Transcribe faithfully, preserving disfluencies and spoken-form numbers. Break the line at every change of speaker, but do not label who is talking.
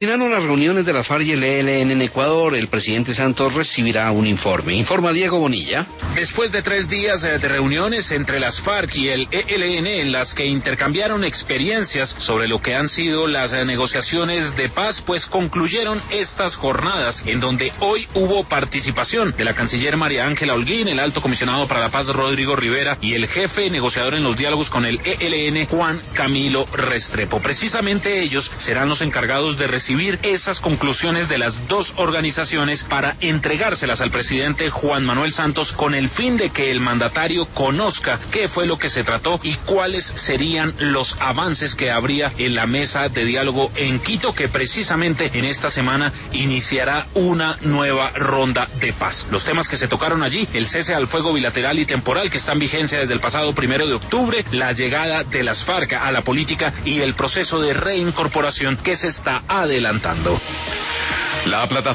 Terminaron las reuniones de las FARC y el E L N en Ecuador. El presidente Santos recibirá un informe. Informa Diego Bonilla.
Después de tres días de reuniones entre las FARC y el E L N en las que intercambiaron experiencias sobre lo que han sido las negociaciones de paz, pues concluyeron estas jornadas en donde hoy hubo participación de la canciller María Ángela Holguín, el alto comisionado para la paz Rodrigo Rivera y el jefe negociador en los diálogos con el E L N Juan Camilo Restrepo. Precisamente ellos serán los encargados de recibir esas conclusiones de las dos organizaciones para entregárselas al presidente Juan Manuel Santos con el fin de que el mandatario conozca qué fue lo que se trató y cuáles serían los avances que habría en la mesa de diálogo en Quito, que precisamente en esta semana iniciará una nueva ronda de paz. Los temas que se tocaron allí: el cese al fuego bilateral y temporal que está en vigencia desde el pasado primero de octubre, la llegada de las FARC a la política y el proceso de reincorporación que se está adelantando.
La plataforma